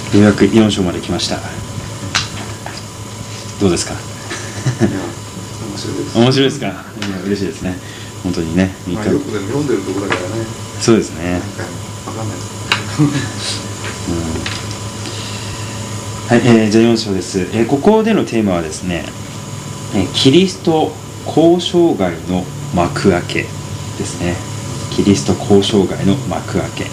ようやく4章まで来ました。どうですか？ 面白いです。 面白いですか？いや嬉しいですね。本当にね。 まあ、よくでも読んでるところだからね。 そうですね。 なんかわかんない。 はい、じゃあ4章です。ここでのテーマはですね、キリスト交渉外の幕開けですね。キリスト交渉外の幕開け。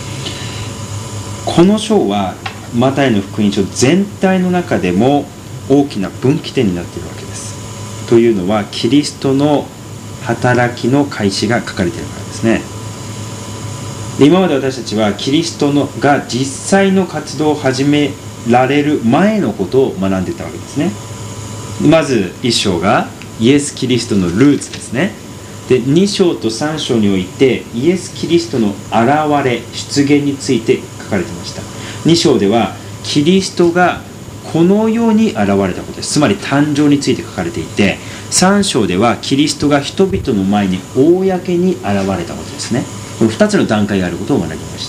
この章はマタイの福音書全体の中でも大きな分岐点になっているわけです。というのはキリストの働きの開始が書かれているからですね。で、今まで私たちはキリストが実際の活動を始められる前のことを学んでいたわけですね。まず1章がイエス・キリストのルーツですね。で、2章と3章においてイエス・キリストの現れ出現について書かれていました。2章ではキリストがこの世に現れたことです。つまり誕生について書かれていて、3章ではキリストが人々の前に公に現れたことですね。この2つの段階があることを学びました。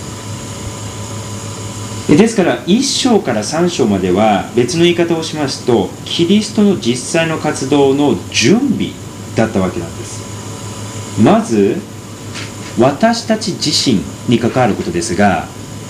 ですから1章から3章までは別の言い方をしますと、キリストの実際の活動の準備だったわけなんです。まず私たち自身に関わることですが、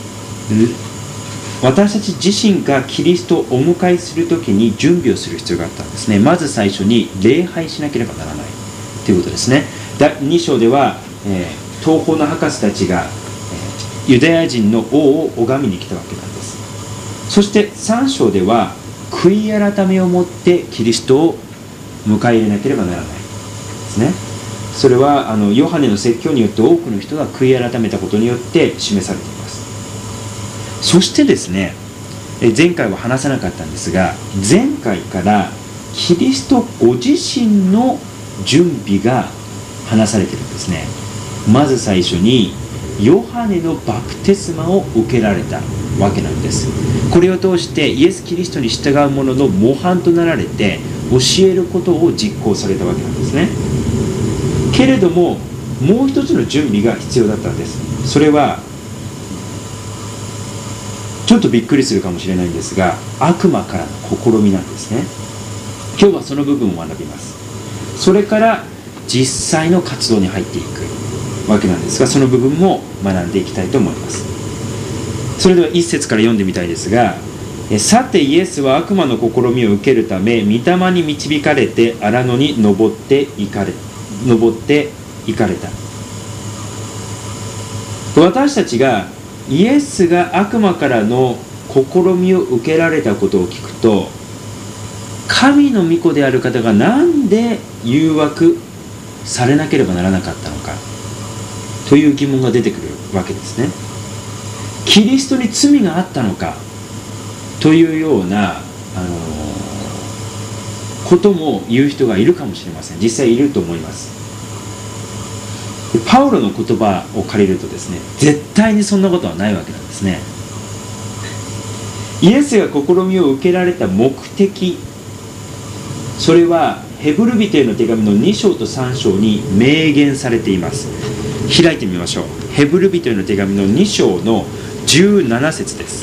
私たち自身がキリストをお迎えするときに準備をする必要があったんですね。まず最初に礼拝しなければならないということですね。2章では、東方の博士たちが、ユダヤ人の王を拝みに来たわけなんです。そして3章では悔い改めをもってキリストを迎え入れなければならないですね。それはヨハネの説教によって多くの人が悔い改めたことによって示されています。そしてですね、前回は話さなかったんですが、前回からキリストご自身の準備が話されているんですね。まず最初にヨハネのバプテスマを受けられたわけなんです。これを通してイエス・キリストに従う者の模範となられて教えることを実行されたわけなんですね。けれどももう一つの準備が必要だったんです。それはちょっとびっくりするかもしれないんですが、悪魔からの試みなんですね。今日はその部分を学びます。それから実際の活動に入っていくわけなんですが、その部分も学んでいきたいと思います。それでは1節から読んでみたいですが、さてイエスは悪魔の試みを受けるため御霊に導かれて荒野に登っていかれた。私たちがイエスが悪魔からの試みを受けられたことを聞くと、神の御子である方がなんで誘惑されなければならなかったのかという疑問が出てくるわけですね。キリストに罪があったのかというようなことも言う人がいるかもしれません。実際いると思います。パウロの言葉を借りるとですね、絶対にそんなことはないわけなんですね。イエスが試みを受けられた目的、それはヘブル人への手紙の2章と3章に明言されています。開いてみましょう。ヘブル人への手紙の2章の17節です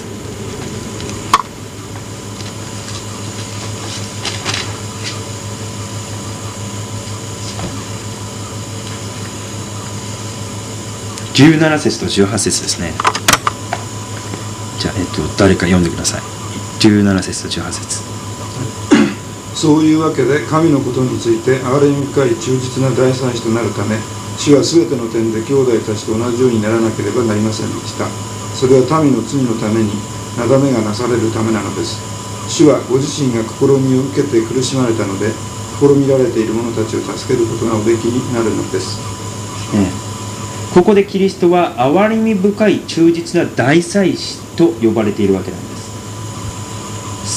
。17節と18節ですね。じゃあ、誰か読んでください。17節と18節。 そういうわけで神のことについて憐れみ深い忠実な大祭司となるため、主はすべての点で兄弟たちと同じようにならなければなりませんでした。それは民の罪のためになだめがなされるためなのです。主はご自身が試みを受けて苦しまれたので、試みられている者たちを助けることがおできになるのです。 ここでキリストは憐れみ深い忠実な大祭司と呼ばれているわけなんです。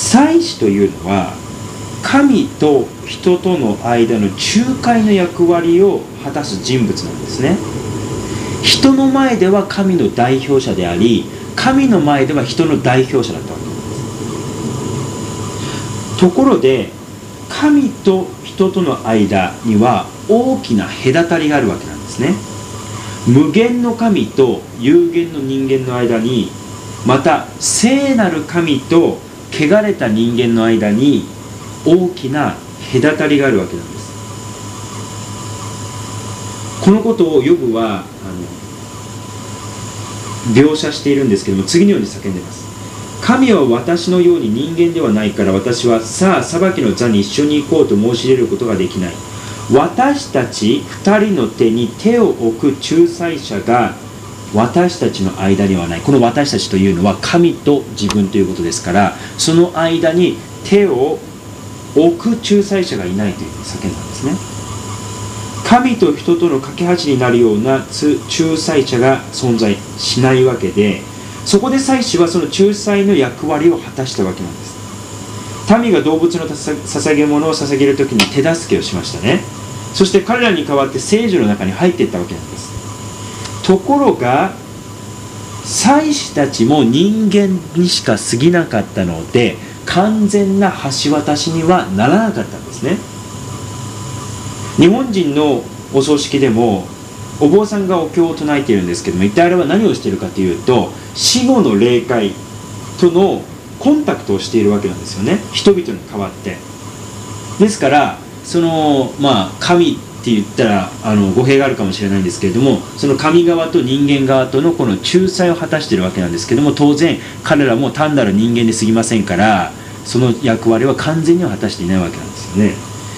祭司というのは神と人との間の仲介の役割を果たす人物なんですね。人の前では神の代表者であり、神の前では人の代表者だったわけなんです。ところで神と人との間には大きな隔たりがあるわけなんですね。無限の神と有限の人間の間にまた聖なる神と汚れた人間の間に大きな隔たりがあるわけなんです。このことをヨブは描写しているんですけども、次のように叫んでいます。神は私のように人間ではないから、私はさあ裁きの座に一緒に行こうと申し入れることができない。私たち二人の手に手を置く仲裁者が私たちの間にはない。この私たちというのは神と自分ということですから、その間に手を置く仲裁者がいないというふうに叫んだんですね。神と人との架け橋になるような仲裁者が存在しないわけで、そこで祭司はその仲裁の役割を果たしたわけなんです。民が動物の捧げ物を捧げるときに手助けをしましたね。そして彼らに代わって聖所の中に入っていったわけなんです。ところが祭司たちも人間にしか過ぎなかったので、完全な橋渡しにはならなかったんですね。日本人のお葬式でもお坊さんがお経を唱えているんですけども、一体あれは何をしているかというと、死後の霊界とのコンタクトをしているわけなんですよね、人々に代わって。ですから神って言ったら語弊があるかもしれないんですけれども、その神側と人間側とのこの仲裁を果たしているわけなんですけども、当然彼らも単なる人間に過ぎませんから、その役割は完全には果たしていないわけなんですよね。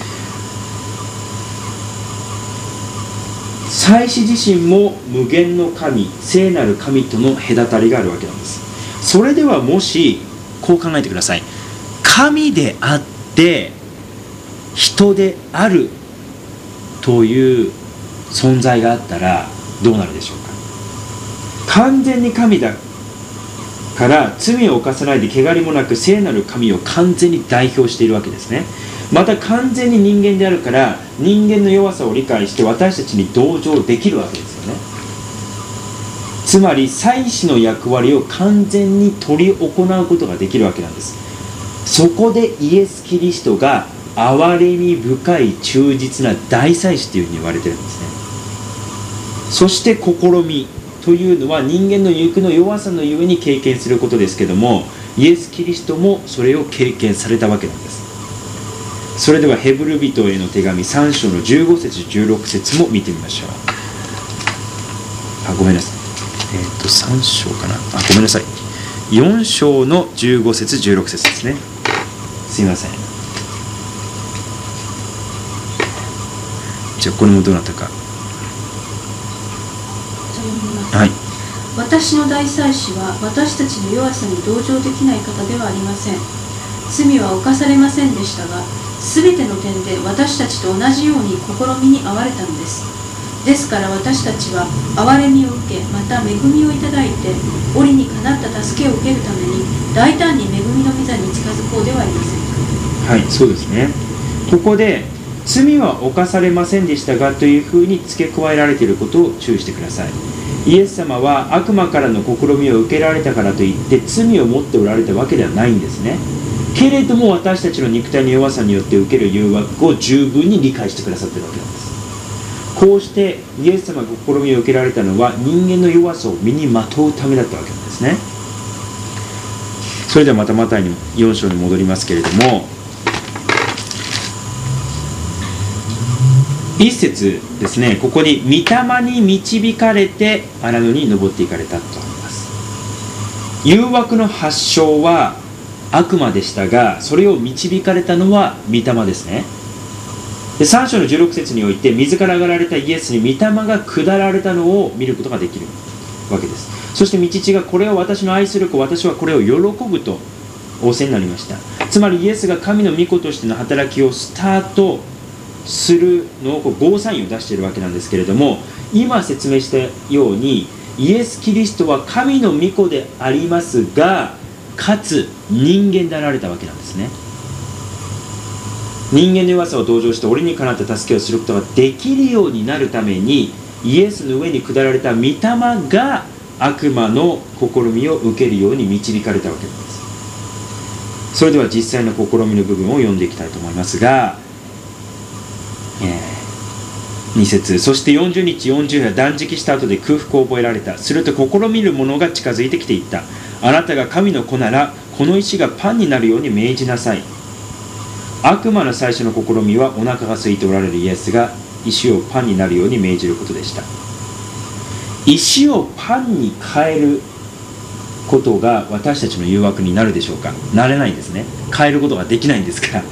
祭司自身も無限の神、聖なる神との隔たりがあるわけなんです。それではもしこう考えてください。神であって人であるという存在があったらどうなるでしょうか。完全に神だから罪を犯さないで汚れもなく聖なる神を完全に代表しているわけですね。また完全に人間であるから人間の弱さを理解して私たちに同情できるわけですよね。つまり祭司の役割を完全に執り行うことができるわけなんです。そこでイエス・キリストが憐れみ深い忠実な大祭司というふうに言われているんですね。そして試みというのは人間の肉の弱さのゆえに経験することですけども、イエス・キリストもそれを経験されたわけなんです。それではヘブル人への手紙3章の15節16節も見てみましょう。ごめんなさい、3章かな、ごめんなさい、4章の15節16節ですね。すいません。じゃあこれもどうなったか。はい。 私の大祭司は私たちの弱さに同情できない方ではありません。罪は犯されませんでしたが、すべての点で私たちと同じように試みに遭われたのです。ですから私たちは憐れみを受け、また恵みをいただいて、折にかなった助けを受けるために大胆に恵みの御座に近づこうではありませんか。 はい、そうですね。ここで罪は犯されませんでしたがというふうに付け加えられていることを注意してください。イエス様は悪魔からの試みを受けられたからといって罪を持っておられたわけではないんですね。けれども私たちの肉体の弱さによって受ける誘惑を十分に理解してくださっているわけなんです。こうしてイエス様が試みを受けられたのは人間の弱さを身にまとうためだったわけなんですね。それではまたマタイに4章に戻りますけれども、一節ですね、ここに御霊に導かれて荒野に登っていかれたとあります。誘惑の発祥は悪魔でしたが、それを導かれたのは御霊ですね。で3章の16節において水から上がられたイエスに御霊が下られたのを見ることができるわけです。そして御父がこれを私の愛する子、私はこれを喜ぶと仰せになりました。つまりイエスが神の御子としての働きをスタートするのをゴーサインを出しているわけなんですけれども、今説明したようにイエス・キリストは神の御子でありますが、かつ人間であられたわけなんですね。人間の弱さを同情して折にかなった助けをすることができるようになるために、イエスの上に下られた御霊が悪魔の試みを受けるように導かれたわけなんです。それでは実際の試みの部分を読んでいきたいと思いますが、 2節、そして40日40夜断食した後で空腹を覚えられた。すると試みる者が近づいてきていった。あなたが神の子ならこの石がパンになるように命じなさい。悪魔の最初の試みはお腹が空いておられるイエスが石をパンになるように命じることでした。石をパンに変えることが私たちの誘惑になるでしょうか。なれないんですね。変えることができないんですから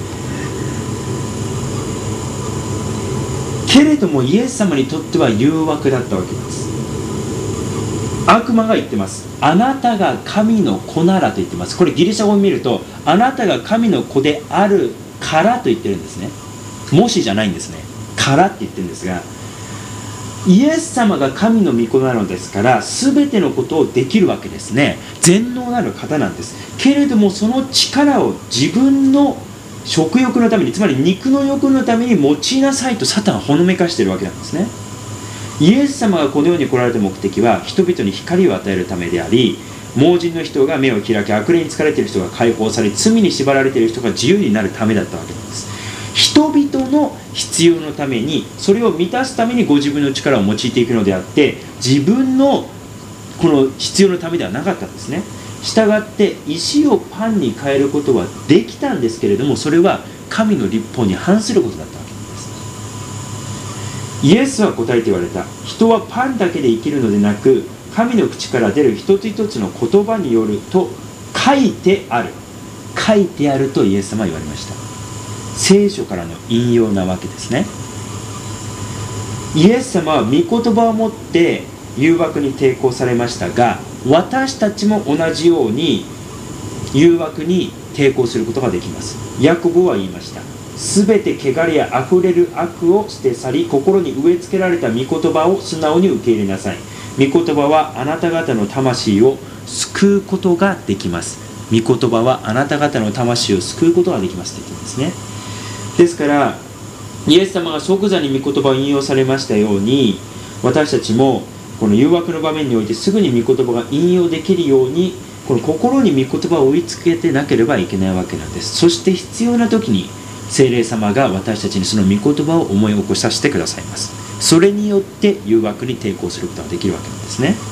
けれどもイエス様にとっては誘惑だったわけです。悪魔が言ってます。あなたが神の子ならと言ってます。これギリシャ語を見ると、あなたが神の子であるからと言ってるんですね。もしじゃないんですね。からって言ってるんですが、イエス様が神の御子なのですから、全てのことをできるわけですね。全能なる方なんです。けれどもその力を自分の食欲のために、つまり肉の欲のために用いなさいとサタンはほのめかしているわけなんですね。イエス様がこの世に来られた目的は人々に光を与えるためであり、盲人の人が目を開き、悪霊に疲れている人が解放され、罪に縛られている人が自由になるためだったわけなんです。人々の必要のために、それを満たすためにご自分の力を用いていくのであって、自分のこの必要のためではなかったんですね。したがって石をパンに変えることはできたんですけれども、それは神の律法に反することだったわけです。イエスは答えて言われた。人はパンだけで生きるのでなく、神の口から出る一つ一つの言葉によると書いてある。書いてあるとイエス様は言われました。聖書からの引用なわけですね。イエス様は御言葉を持って誘惑に抵抗されましたが、私たちも同じように誘惑に抵抗することができます。ヤコブは言いました。すべて汚れやあふれる悪を捨て去り、心に植え付けられた御言葉を素直に受け入れなさい。御言葉はあなた方の魂を救うことができます。御言葉はあなた方の魂を救うことができますと言っているんですね。ですからイエス様が即座に御言葉を引用されましたように、私たちもこの誘惑の場面においてすぐに御言葉が引用できるように、この心に御言葉を追いつけてなければいけないわけなんです。そして必要な時に聖霊様が私たちにその御言葉を思い起こさせてくださいます。それによって誘惑に抵抗することができるわけなんですね。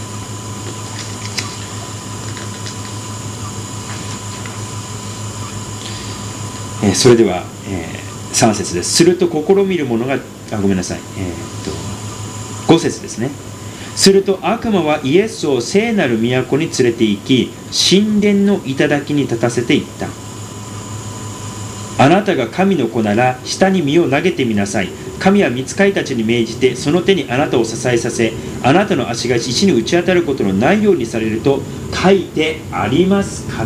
それでは、3節です。すると試みる者がごめんなさい、5節ですね。すると悪魔はイエスを聖なる都に連れて行き、神殿の頂に立たせていった。あなたが神の子なら下に身を投げてみなさい。神は御使いたちに命じて、その手にあなたを支えさせ、あなたの足が石に打ち当たることのないようにされると書いてありますから。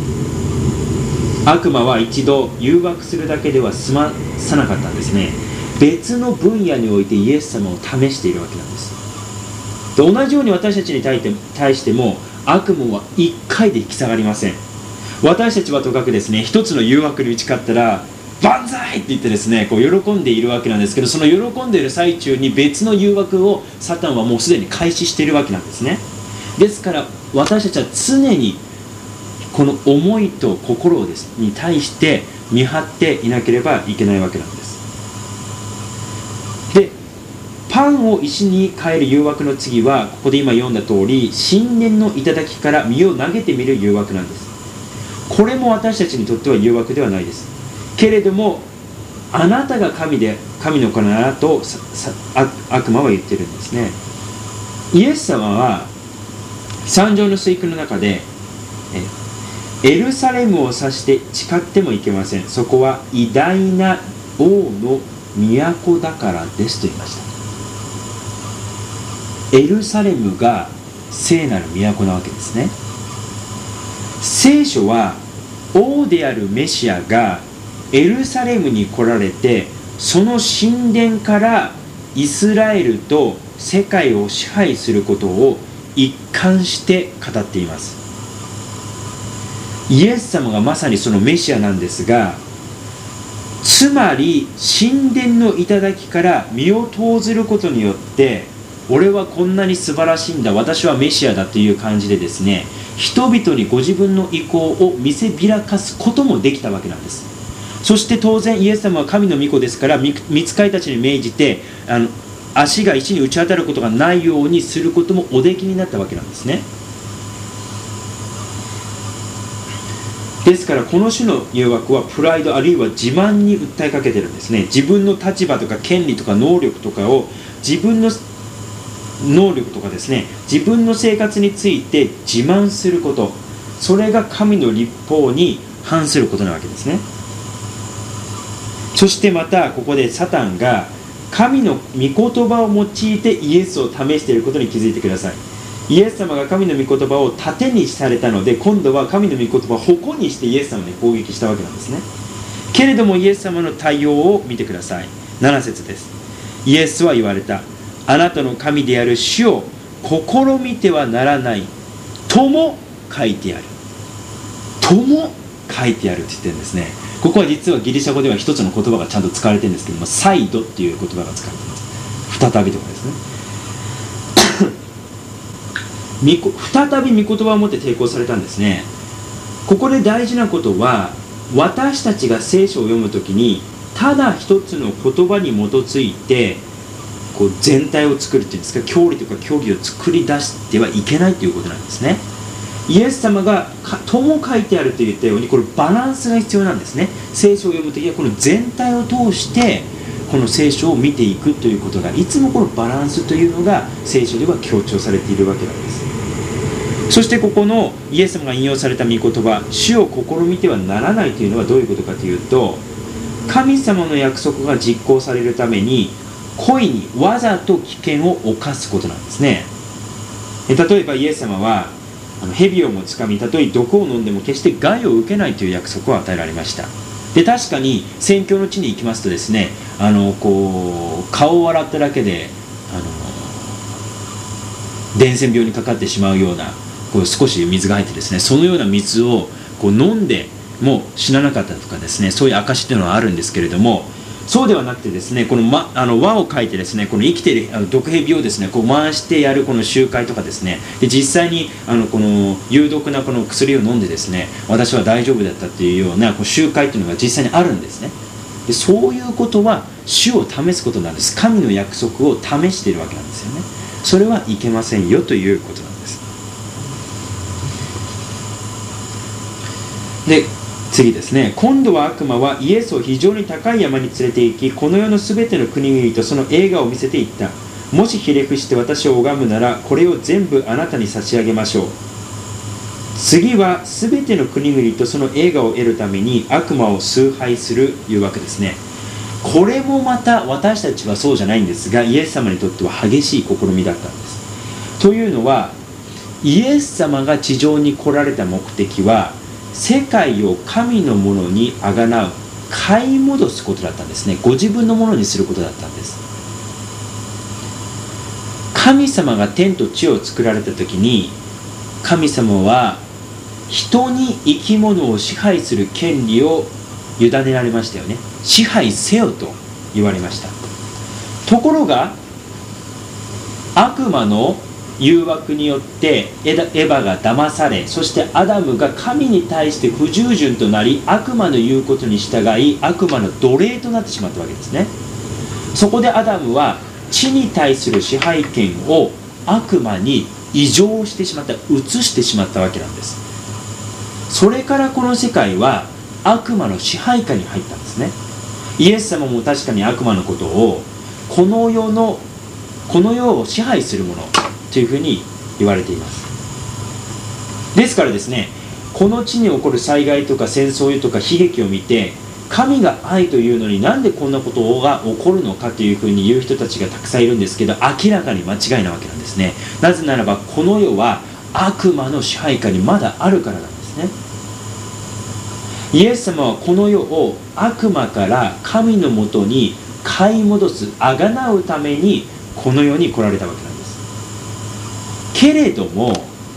悪魔は一度誘惑するだけでは済まさなかったんですね。別の分野においてイエス様を試しているわけなんです。で、同じように私たちに対しても悪魔は1回で引き下がりません。私たちはとかくですね、一つの誘惑に打ち勝ったら万歳って言ってですね、こう喜んでいるわけなんですけど、その喜んでいる最中に別の誘惑をサタンはもうすでに開始しているわけなんですね。ですから私たちは常にこの思いと心をですに対して見張っていなければいけないわけなんです。で、パンを石に変える誘惑の次は、ここで今読んだ通り、神殿の頂から身を投げてみる誘惑なんです。これも私たちにとっては誘惑ではないです。けれども、あなたが神の子ならと悪魔は言ってるんですね。イエス様は三条の水訓の中で、エルサレムを指して誓ってもいけません。そこは偉大な王の都だからですと言いました。エルサレムが聖なる都なわけですね。聖書は王であるメシアがエルサレムに来られて、その神殿からイスラエルと世界を支配することを一貫して語っています。イエス様がまさにそのメシアなんですが、つまり神殿の頂から身を投ずることによって、俺はこんなに素晴らしいんだ、私はメシアだという感じでですね、人々にご自分の意向を見せびらかすこともできたわけなんです。 そして当然イエス様は神の御子ですから、御使いたちに命じて足が石に打ち当たることがないようにすることもおできになったわけなんですね。ですからこの種の誘惑はプライドあるいは自慢に訴えかけてるんですね。自分の立場とか権利とか能力とかを、自分の能力とかですね、自分の生活について自慢すること、それが神の律法に反することなわけですね。そしてまたここでサタンが神の御言葉を用いてイエスを試していることに気づいてください。イエス様が神の御言葉を盾にされたので、今度は神の御言葉を矛にしてイエス様に攻撃したわけなんですね。けれどもイエス様の対応を見てください。7節です。イエスは言われた。あなたの神である主を試みてはならないとも書いてある。とも書いてあるって言ってるんですね。ここは実はギリシャ語では一つの言葉がちゃんと使われてるんですけども、再度っていう言葉が使われています。再びとかですね。再び御言葉を持って抵抗されたんですね。ここで大事なことは、私たちが聖書を読むときにただ一つの言葉に基づいてこう全体を作るっていうんですか、教理とか教義を作り出してはいけないということなんですね。イエス様がとも書いてあると言ったように、これバランスが必要なんですね。聖書を読むときはこの全体を通してこの聖書を見ていくということが、いつもこのバランスというのが聖書では強調されているわけなんです。そしてここのイエス様が引用された御言葉、主を試みてはならないというのはどういうことかというと、神様の約束が実行されるために故意にわざと危険を冒すことなんですね。例えばイエス様は蛇をもつかみ、たとえ毒を飲んでも決して害を受けないという約束を与えられました。で確かに宣教の地に行きますとですね、顔を洗っただけで伝染病にかかってしまうような少し水が入ってですね、そのような水を飲んでも死ななかったとかですね、そういう証というのはあるんですけれども、そうではなくてですね、この、輪を書いてですね、この生きている毒蛇をですね回してやるこの集会とかですね、で実際にこの有毒なこの薬を飲んでですね、私は大丈夫だったっていうような集会というのが実際にあるんですね。でそういうことは主を試すことなんです。神の約束を試しているわけなんですよね。それはいけませんよということなんです。で次ですね、今度は悪魔はイエスを非常に高い山に連れて行き、この世のすべての国々とその栄華を見せていった。もしひれ伏して私を拝むなら、これを全部あなたに差し上げましょう。次はすべての国々とその栄華を得るために悪魔を崇拝するというわけですね。これもまた私たちはそうじゃないんですが、イエス様にとっては激しい試みだったんです。というのは、イエス様が地上に来られた目的は、世界を神のものにあがなう、買い戻すことだったんですね。ご自分のものにすることだったんです。神様が天と地を作られた時に、神様は人に生き物を支配する権利を委ねられましたよね。支配せよと言われました。ところが悪魔の誘惑によってエヴァが騙され、そしてアダムが神に対して不従順となり、悪魔の言うことに従い悪魔の奴隷となってしまったわけですね。そこでアダムは地に対する支配権を悪魔に移譲してしまった、移してしまったわけなんです。それからこの世界は悪魔の支配下に入ったんですね。イエス様も確かに悪魔のことをこの世を支配するものというふうに言われています。ですからですね、この地に起こる災害とか戦争とか悲劇を見て、神が愛というのになんでこんなことが起こるのかというふうに言う人たちがたくさんいるんですけど、明らかに間違いなわけなんですね。なぜならばこの世は悪魔の支配下にまだあるからなんですね。イエス様はこの世を悪魔から神のもとに買い戻す、あがなうためにこの世に来られたわけなんです。けれども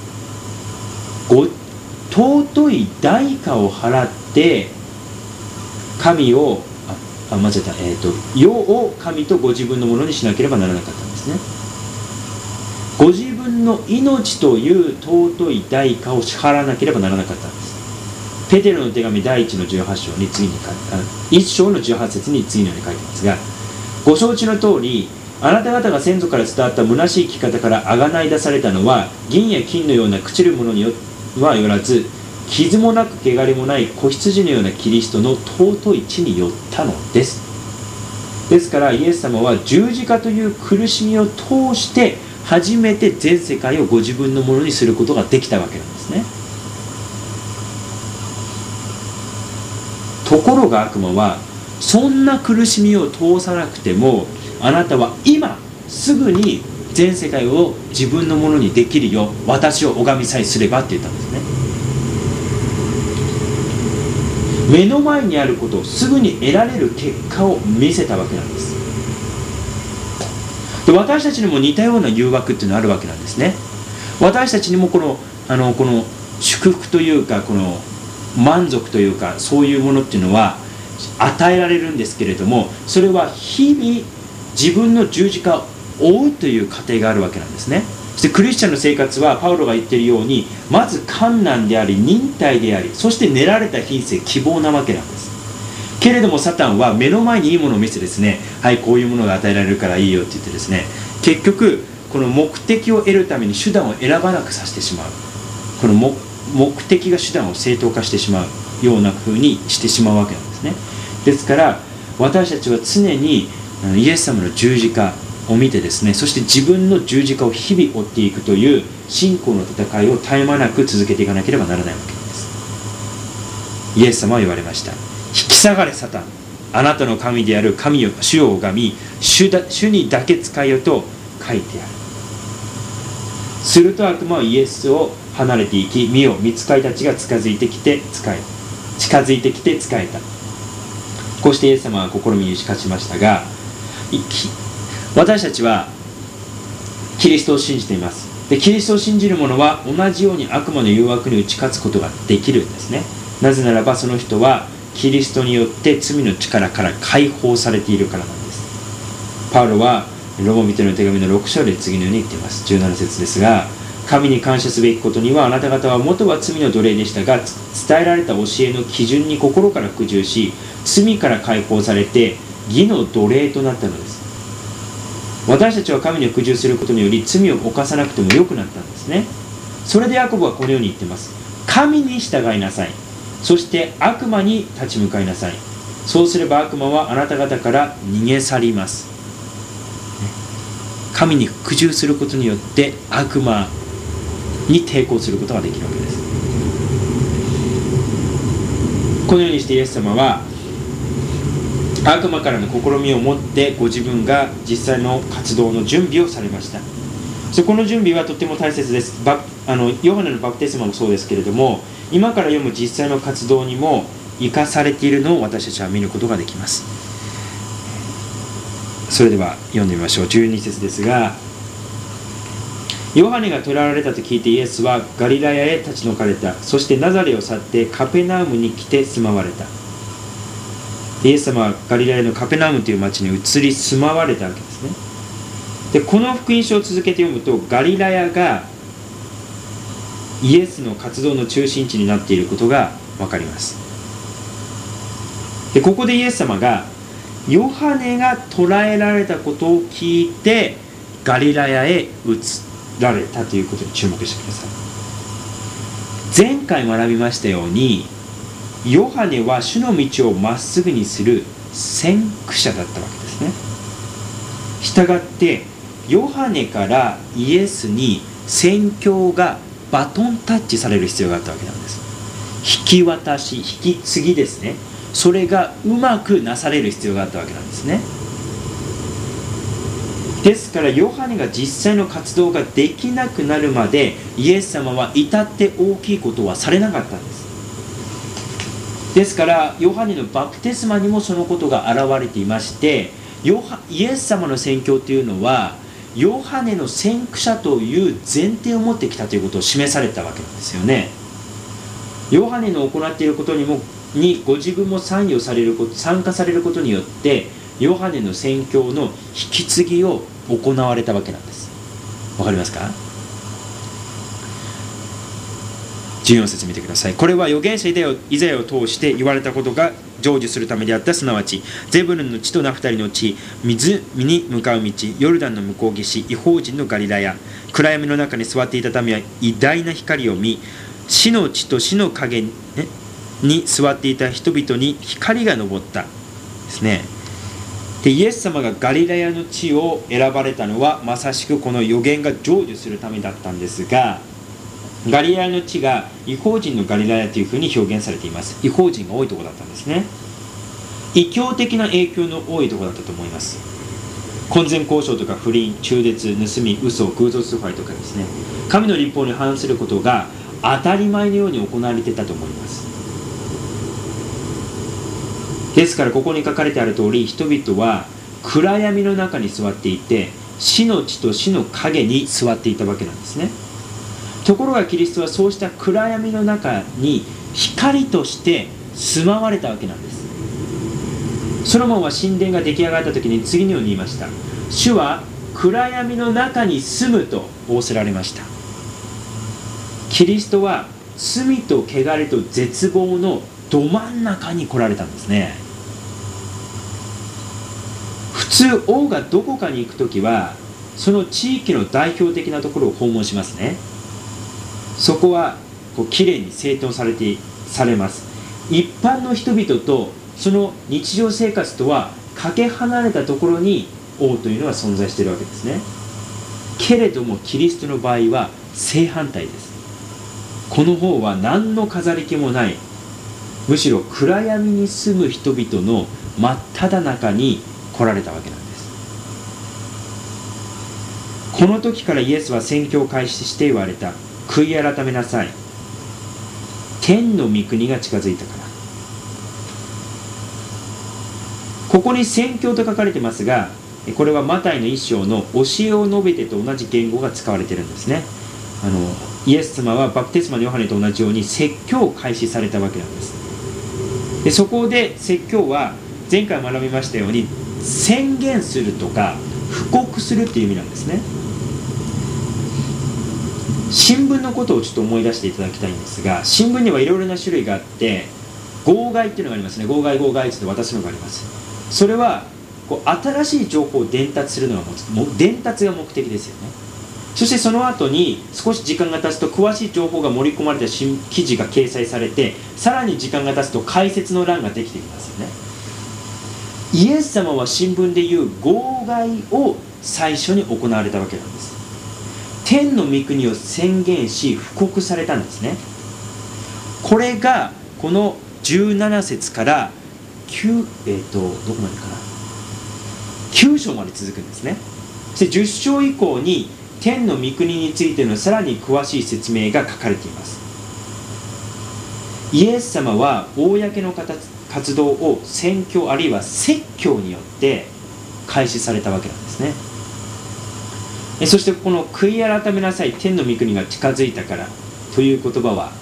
尊い代価を払って神を世を神とご自分のものにしなければならなかったんですね。ご自分の命という尊い代価を支払わなければならなかったんです。 ペテロの手紙第1の18章に次に1章の18節に次のように書いてますが、ご承知の通り、あなた方が先祖から伝わった虚しい生き方からあがない出されたのは、銀や金のような朽ちるものにはよらず、傷もなく汚れもない子羊のようなキリストの尊い地によったのです。ですからイエス様は十字架という苦しみを通して初めて全世界をご自分のものにすることができたわけなんですね。ところが悪魔はそんな苦しみを通さなくても、あなたは今すぐに全世界を自分のものにできるよ、私を拝みさえすればって言ったんですね。目の前にあることをすぐに得られる結果を見せたわけなんです。で、私たちにも似たような誘惑っていうのがあるわけなんですね。私たちにもこの祝福というか、この満足というか、そういうものっていうのは与えられるんですけれども、それは日々自分の十字架を追うという過程があるわけなんですね。そしてクリスチャンの生活はパウロが言っているように、まず困難であり忍耐であり、そして練られた品性、希望なわけなんです。けれどもサタンは目の前にいいものを見せですね、はい、こういうものが与えられるからいいよって言ってですね、結局この目的を得るために手段を選ばなくさせてしまう、この目的が手段を正当化してしまうような風にしてしまうわけなんですね。ですから私たちは常にイエス様の十字架を見てですね、そして自分の十字架を日々追っていくという信仰の戦いを絶え間なく続けていかなければならないわけです。イエス様は言われました。引き下がれサタン、あなたの神である神を主を拝み、主にだけ仕えよと書いてある。すると悪魔はイエスを離れていき、見よ、御使いたちが近づいてきて仕えた。こうしてイエス様は試みに打ち勝ちましたが、私たちはキリストを信じています。で、キリストを信じる者は同じように悪魔の誘惑に打ち勝つことができるんですね。なぜならばその人はキリストによって罪の力から解放されているからなんです。パウロはローマ人の手紙の6章で次のように言っています。17節ですが、神に感謝すべきことには、あなた方は元は罪の奴隷でしたが、伝えられた教えの基準に心から服従し、罪から解放されて義の奴隷となったのです。私たちは神に服従することにより罪を犯さなくてもよくなったんですね。それでヤコブはこのように言っています。神に従いなさい。そして悪魔に立ち向かいなさい。そうすれば悪魔はあなた方から逃げ去ります。神に服従することによって悪魔に抵抗することができるわけです。このようにしてイエス様は悪魔からの試みを持ってご自分が実際の活動の準備をされました。そこの準備はとても大切です。ヨハネのバプテスマもそうですけれども、今から読む実際の活動にも生かされているのを私たちは見ることができます。それでは読んでみましょう。12節ですが、ヨハネが捕らわれたと聞いてイエスはガリラヤへ立ち退かれた。そしてナザレを去ってカペナウムに来て住まわれた。イエス様はガリラヤのカペナウムという町に移り住まわれたわけですね。で、この福音書を続けて読むと、ガリラヤがイエスの活動の中心地になっていることが分かります。で、ここでイエス様がヨハネが捕らえられたことを聞いてガリラヤへ移られたということに注目してください。前回学びましたように、ヨハネは主の道をまっすぐにする先駆者だったわけですね。したがってヨハネからイエスに宣教がバトンタッチされる必要があったわけなんです。引き渡し、引き継ぎですね。それがうまくなされる必要があったわけなんですね。ですからヨハネが実際の活動ができなくなるまでイエス様は至って大きいことはされなかったんです。ですからヨハネのバプテスマにもそのことが現れていまして、イエス様の宣教というのはヨハネの先駆者という前提を持ってきたということを示されたわけなんですよね。ヨハネの行っていることにご自分も参加されることによってヨハネの宣教の引き継ぎを行われたわけなんです。わかりますか？ 14節見てください。これは預言者イザヤを通して言われたことが成就するためであった。すなわちゼブルンの地とナフタリの地、湖に向かう道、ヨルダンの向こう岸、異邦人のガリラヤ、暗闇の中に座っていた民は偉大な光を見、死の地と死の影に座っていた人々に光が昇ったですね。でイエス様がガリラヤの地を選ばれたのはまさしくこの預言が成就するためだったんですが、ガリラヤの地が異邦人のガリラヤというふうに表現されています。異邦人が多いところだったんですね。異教的な影響の多いところだったと思います。婚前交渉とか不倫、中絶、盗み、嘘、偶像崇拝とかですね、神の律法に反することが当たり前のように行われていたと思います。ですからここに書かれてある通り、人々は暗闇の中に座っていて、死の地と死の影に座っていたわけなんですね。ところがキリストはそうした暗闇の中に光として住まわれたわけなんです。ソロモンは神殿が出来上がった時に次のように言いました。主は暗闇の中に住むと仰せられました。キリストは罪と汚れと絶望のど真ん中に来られたんですね。普通王がどこかに行くときはその地域の代表的なところを訪問しますね。そこはきれいに整頓されます。一般の人々とその日常生活とはかけ離れたところに王というのは存在しているわけですね。けれどもキリストの場合は正反対です。この方は何の飾り気もない、むしろ暗闇に住む人々の真っ只中に来られたわけなんです。この時からイエスは宣教を開始して言われた。悔い改めなさい。天の御国が近づいたから。ここに宣教と書かれてますが、これはマタイの一章の教えを述べてと同じ言語が使われているんですね。イエス様はバプテスマのヨハネと同じように説教を開始されたわけなんです。でそこで説教は前回学びましたように宣言するとか布告するっていう意味なんですね。新聞のことをちょっと思い出していただきたいんですが、新聞にはいろいろな種類があって、号外っていうのがありますね。号外って渡すのがあります。それは新しい情報を伝達するのが伝達が目的ですよね。そしてその後に少し時間が経つと詳しい情報が盛り込まれた記事が掲載されて、さらに時間が経つと解説の欄ができてきますよね。イエス様は新聞でいう号外を最初に行われたわけなんです。天の御国を宣言し布告されたんですね。これがこの17節からどこまでかな、9章まで続くんですね。そして10章以降に天の御国についてのさらに詳しい説明が書かれています。イエス様は公の活動を宣教あるいは説教によって開始されたわけなんですね。そしてこの悔い改めなさい、天の御国が近づいたからという言葉は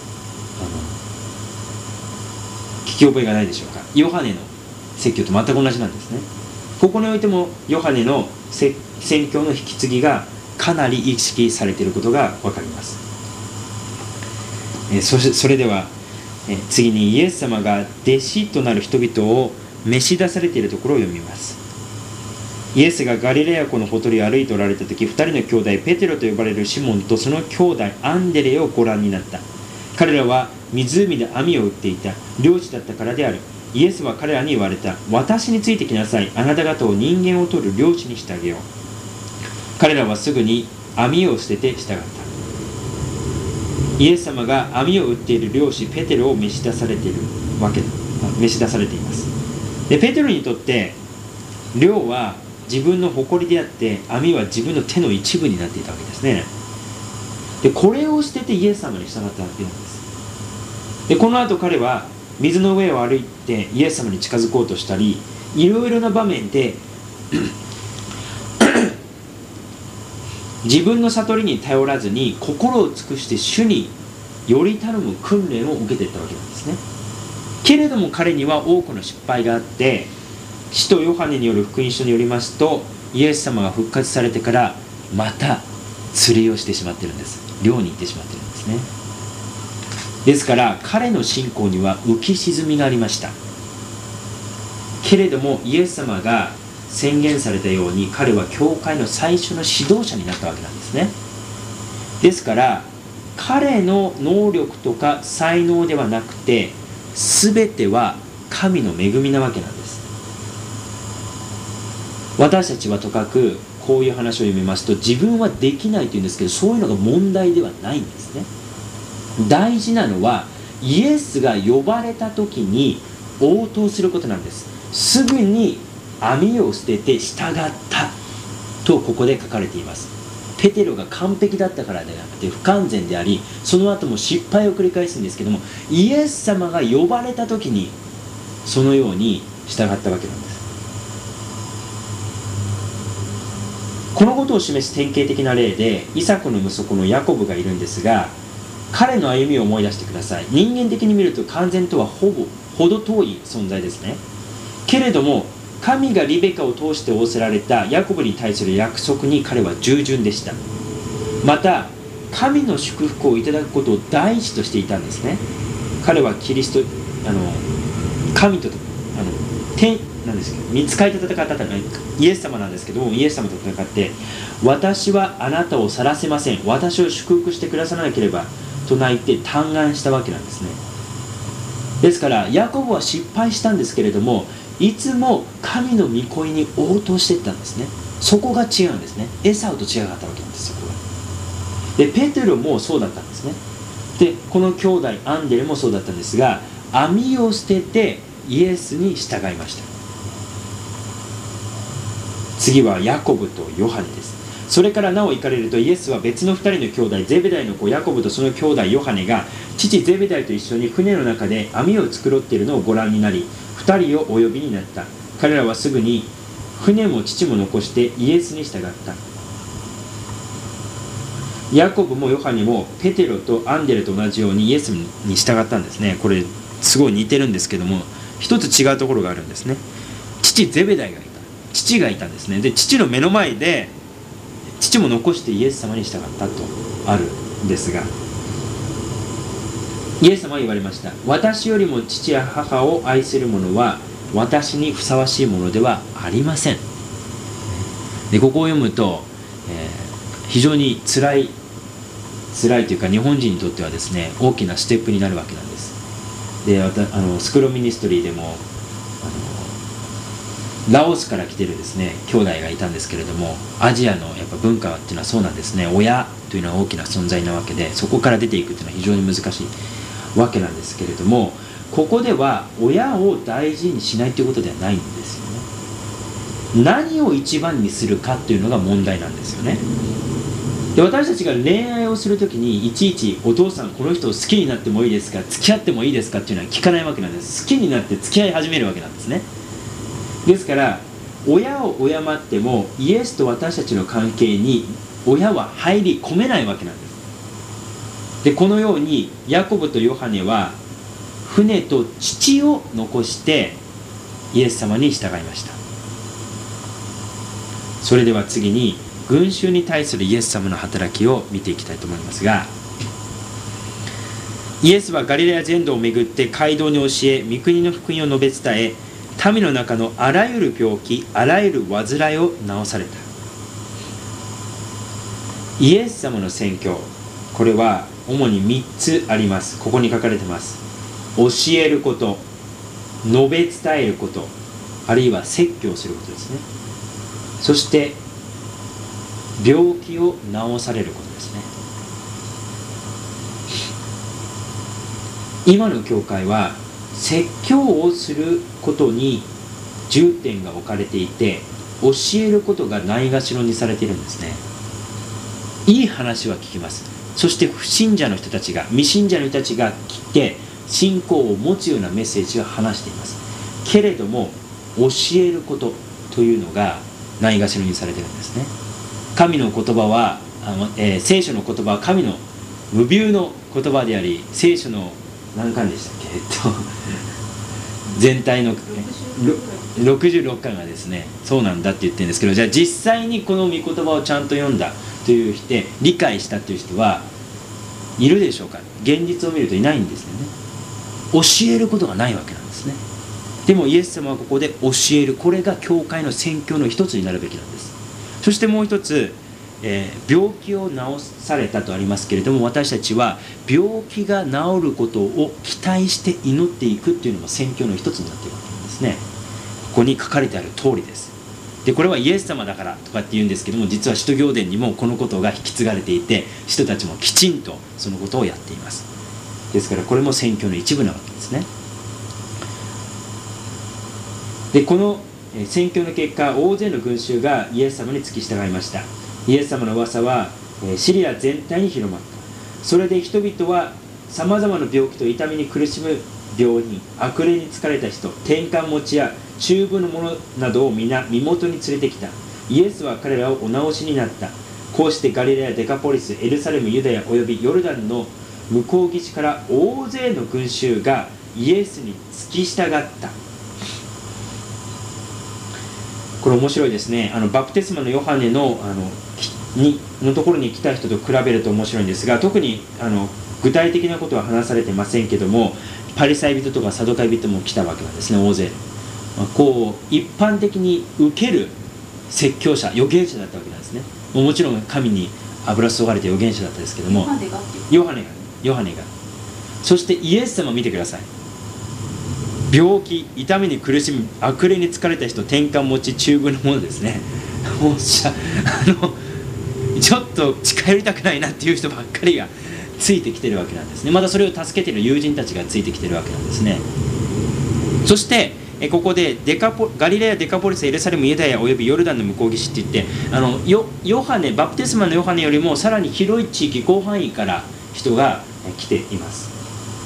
聞き覚えがないでしょうか。ヨハネの説教と全く同じなんですね。ここにおいてもヨハネの宣教の引き継ぎがかなり意識されていることが分かります。それでは次にイエス様が弟子となる人々を召し出されているところを読みます。イエスがガリラヤ湖のほとりを歩いておられた時、2人の兄弟ペテロと呼ばれるシモンとその兄弟アンデレをご覧になった。彼らは湖で網を打っていた。漁師だったからである。イエスは彼らに言われた。私についてきなさい。あなた方を人間を取る漁師にしてあげよう。彼らはすぐに網を捨てて従った。イエス様が網を打っている漁師ペテロを召し出されています。でペテロにとって漁は自分の誇りであって、網は自分の手の一部になっていたわけですね。でこれを捨ててイエス様に従ったわけなんです。でこの後彼は水の上を歩いてイエス様に近づこうとしたり、いろいろな場面で自分の悟りに頼らずに心を尽くして主により頼む訓練を受けていったわけなんですね。けれども彼には多くの失敗があって、使徒ヨハネによる福音書によりますと、イエス様が復活されてからまた釣りをしてしまっているんです。漁に行ってしまっているんですね。 ですから彼の信仰には浮き沈みがありました。けれどもイエス様が宣言されたように、彼は教会の最初の指導者になったわけなんですね。ですから彼の能力とか才能ではなくて、全ては神の恵みなわけなんです。私たちはとかくこういう話を読みますと、自分はできないというんですけど、そういうのが問題ではないんですね。大事なのはイエスが呼ばれた時に応答することなんです。すぐに網を捨てて従ったとここで書かれています。ペテロが完璧だったからではなくて不完全であり、その後も失敗を繰り返すんですけども、イエス様が呼ばれた時にそのように従ったわけなんです。このことを示す典型的な例で、イサクの息子のヤコブがいるんですが、彼の歩みを思い出してください。人間的に見ると完全とは程遠い存在ですね。けれども神がリベカを通して仰せられたヤコブに対する約束に彼は従順でした。また神の祝福をいただくことを第一としていたんですね。彼はキリスト神となんですけど、御使いと戦ったのはイエス様なんですけども、イエス様と戦って、私はあなたを去らせません、私を祝福してくださらなければと泣いて嘆願したわけなんですね。ですからヤコブは失敗したんですけれども、いつも神の御声に応答していったんですね。そこが違うんですね。エサウと違かったわけなんです。そこがで、ペテロもそうだったんですね。でこの兄弟アンデレもそうだったんですが、網を捨ててイエスに従いました。次はヤコブとヨハネです。それからなお行かれると、イエスは別の2人の兄弟、ゼベダイの子ヤコブとその兄弟ヨハネが父ゼベダイと一緒に船の中で網を繕っているのをご覧になり、2人をお呼びになった。彼らはすぐに船も父も残してイエスに従った。ヤコブもヨハネもペテロとアンデレと同じようにイエスに従ったんですね。これすごい似てるんですけども、一つ違うところがあるんですね。父ゼベダイがいた、父がいたんですね。で父の目の前で父も残してイエス様に従ったとあるんですが、イエス様は言われました。私よりも父や母を愛する者は私にふさわしいものではありません。でここを読むと、非常に辛いというか、日本人にとってはですね、大きなステップになるわけなんです。でスクロミニストリーでもラオスから来てるですね兄弟がいたんですけれども、アジアのやっぱ文化っていうのはそうなんですね。親というのは大きな存在なわけで、そこから出ていくっていうのは非常に難しいわけなんですけれども、ここでは親を大事にしないということではないんですよね。何を一番にするかというのが問題なんですよね。で私たちが恋愛をするときにいちいちお父さんこの人を好きになってもいいですか、付き合ってもいいですかっていうのは聞かないわけなんです。好きになって付き合い始めるわけなんですね。ですから親を敬ってもイエスと私たちの関係に親は入り込めないわけなんです。でこのようにヤコブとヨハネは船と父を残してイエス様に従いました。それでは次に群衆に対するイエス様の働きを見ていきたいと思いますが、イエスはガリラヤ全土を巡って街道に教え、御国の福音を述べ伝え、民の中のあらゆる病気、あらゆる患いを治された。イエス様の宣教、これは主に3つあります。ここに書かれています。教えること、述べ伝えること、あるいは説教することですね。そして病気を治されることですね。今の教会は説教をすることに重点が置かれていて、教えることがないがしろにされているんですね。いい話は聞きます。そして不信者の人たちが、未信者の人たちが来て信仰を持つようなメッセージを話しています。けれども教えることというのがないがしろにされているんですね。神の言葉は聖書の言葉は神の無ビューの言葉であり、聖書の何巻でしたっけ、全体の66巻がですね、そうなんだって言ってるんですけど、じゃあ実際にこの御言葉をちゃんと読んだという人、理解したという人はいるでしょうか。現実を見るといないんですよね。教えることがないわけなんですね。でもイエス様はここで教える、これが教会の宣教の一つになるべきなんです。そしてもう一つ、病気を治されたとありますけれども、私たちは病気が治ることを期待して祈っていくっていうのも宣教の一つになっているわけなんですね。ここに書かれてある通りです。でこれはイエス様だからとかって言うんですけども、実は使徒行伝にもこのことが引き継がれていて、使徒たちもきちんとそのことをやっています。ですからこれも宣教の一部なわけですね。でこの宣教の結果、大勢の群衆がイエス様に付き従いました。イエス様の噂はシリア全体に広まった。それで人々はさまざまな病気と痛みに苦しむ病人、悪霊に疲れた人、天下持ちや中部の者などを皆身元に連れてきた。イエスは彼らをお直しになった。こうしてガリラヤ、デカポリス、エルサレム、ユダヤおよびヨルダンの向こう岸から大勢の群衆がイエスに付き従った。これ面白いですね。バプテスマのヨハネのところに来た人と比べると面白いんですが、特に具体的なことは話されてませんけども、パリサイ人とかサドカイ人も来たわけなんですね、大勢。こう一般的に受ける説教者、預言者だったわけなんですね。もちろん神に油注がれた預言者だったんですけども、ヨハネが。そしてイエス様見てください。病気、痛みに苦しむ、悪霊に疲れた人、天下持ち、中部の者ですね。ちょっと近寄りたくないなっていう人ばっかりがついてきてるわけなんですね。またそれを助けている友人たちがついてきてるわけなんですね。そしてここでガリラヤ、デカポリス、エルサレム、ユダヤおよびヨルダンの向こう岸って言って、バプテスマのヨハネよりもさらに広い地域、広範囲から人が来ています。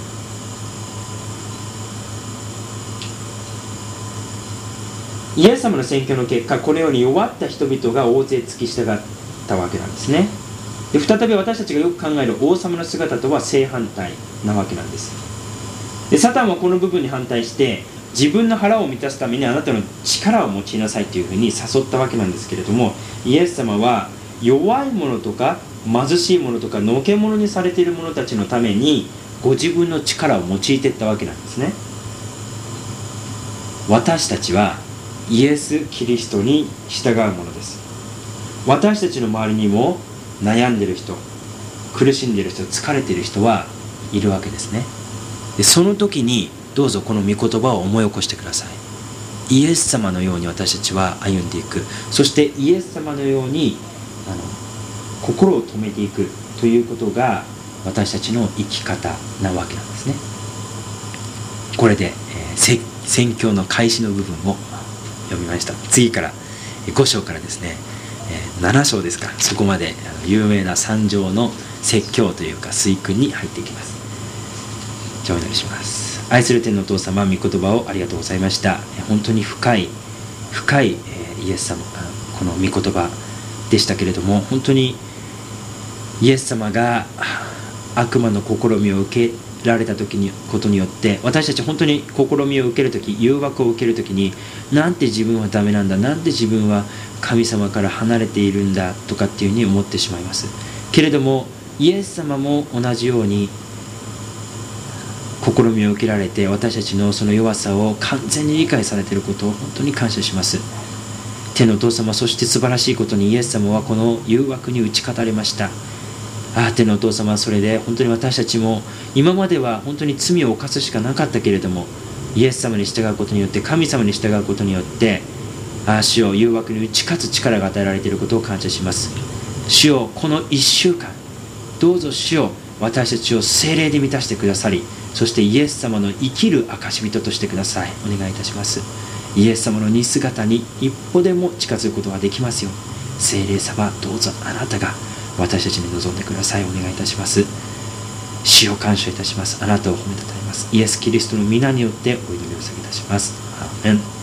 イエス様の宣教の結果、このように弱った人々が大勢付き従ったわけなんですね。で再び私たちがよく考える王様の姿とは正反対なわけなんです。でサタンはこの部分に反対して、自分の腹を満たすためにあなたの力を用いなさいというふうに誘ったわけなんですけれども、イエス様は弱い者とか貧しい者とかのけ者にされている者たちのためにご自分の力を用いていったわけなんですね。私たちはイエス・キリストに従うものです。私たちの周りにも悩んでいる人、苦しんでいる人、疲れている人はいるわけですね。でその時にどうぞこの御言葉を思い起こしてください。イエス様のように私たちは歩んでいく。そしてイエス様のように心を止めていくということが私たちの生き方なわけなんですね。これで、宣教の開始の部分を読みました。次から5章からですね、7章ですか、そこまで有名な三条の説教というか水訓に入っていきます。じゃあお祈りします。愛する天のお父様、御言葉をありがとうございました。本当に深いイエス様、この御言葉でしたけれども、本当にイエス様が悪魔の試みを受けられたことによって、私たち本当に試みを受けるとき、誘惑を受けるときに、なんて自分はダメなんだ、なんて自分は神様から離れているんだとかっていうふうに思ってしまいます。けれどもイエス様も同じように試みを受けられて、私たちのその弱さを完全に理解されていることを本当に感謝します。天のお父様、そして素晴らしいことにイエス様はこの誘惑に打ち勝たれました。天のお父様、それで本当に私たちも今までは本当に罪を犯すしかなかったけれども、イエス様に従うことによって、神様に従うことによって、主よ、誘惑に打ち勝つ力が与えられていることを感謝します。主よ、この1週間どうぞ主よ、私たちを聖霊で満たしてくださり、そしてイエス様の生きる証人としてください。お願いいたします。イエス様の似姿に一歩でも近づくことができますように、聖霊様、どうぞあなたが私たちに臨んでください。お願いいたします。主を感謝いたします。あなたを褒めたたえます。イエス・キリストの皆によってお祈りを下げいたします。アーメン。